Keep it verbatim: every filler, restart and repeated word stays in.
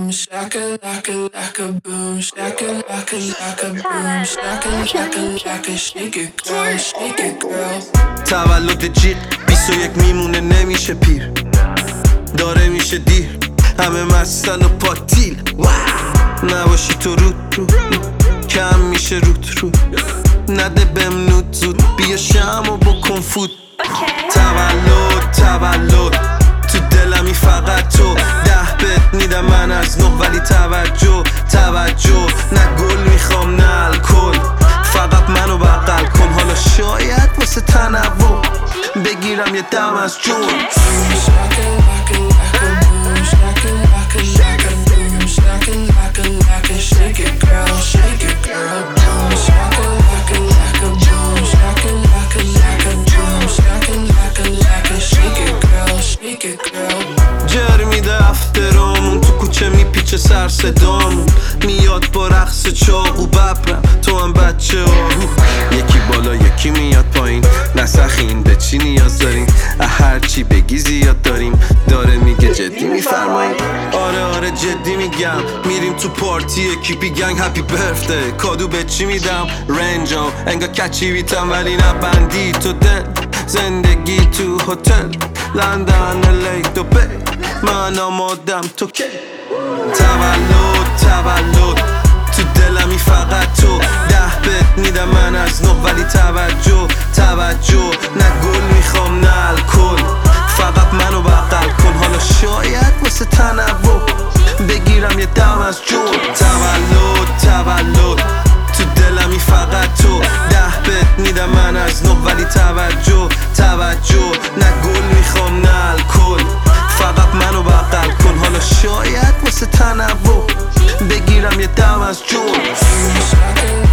boom, shaka laka laka boom, shaka laka laka boom, shaka laka laka shake it girl, shake it girl. تولد جیغ بیست و یک میمونه نمیشه پیر، داره میشه دیر، همه مستن و پاتیل. نباشی تو رود رو کم میشه رود رو، نده بهم نود زود، بیا شم و بکن فوت. تولد تولد تو دلمی فقط تو، ده بهت میدم من از نه، ولی توجه توجه، نه گل میخوام نه الکل، فقط منو بغل کن. حالا شاید واسه تنوع بگیرم یه دم از جون. Shake it girl, shake it girl, boom, shaka laka laka boom, shaka laka laka boom, shaka laka laka shake it girl, shake it girl. جر میده افترامون تو کوچه میپیچه سر صدامون، میاد با رقص چاقو ببرم تو هم بچه آهو، یکی بالا یکی میاد پایین، نسخین به چی نیاز دارین، هرچی بگی زیاد داریم، داره میگه جدی میفرمایین. آره آره جدی میگم، میریم تو پارتی اکیپی گنگ هپی برفته، کادو به چی میدم رنجام انگا کچی بیتم، ولی نبندی تو دل، زندگی تو هتل لندن الی دوبی، من آمادم تو که. تولد تولد تو دلمی فقط تو، ده بهت میدم من از نه، ولی توجه توجه، نه گل میخوام نه الکل، فقط منو بغل کن. حالا شاید واسه تنوع بگیرم یه دم از جون. تولد تولد تو دلمی فقط تو، ده بهت میدم من از نه، ولی توجه توجه، نه گل میخوام نه الکل، فقط منو بغل کن. حالا شاید واسه تنوع بگیرم یه دم از جون.